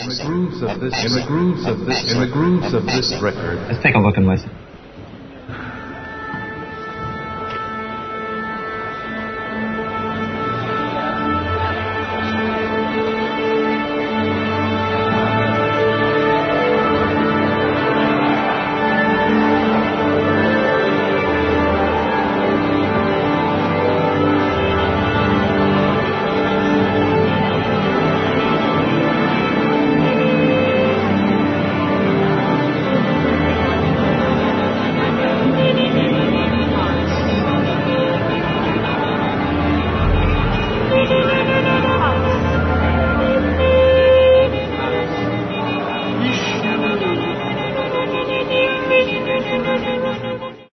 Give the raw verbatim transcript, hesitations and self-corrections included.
grooves of this, in the grooves of this, in the grooves of this record. Let's take a look and listen.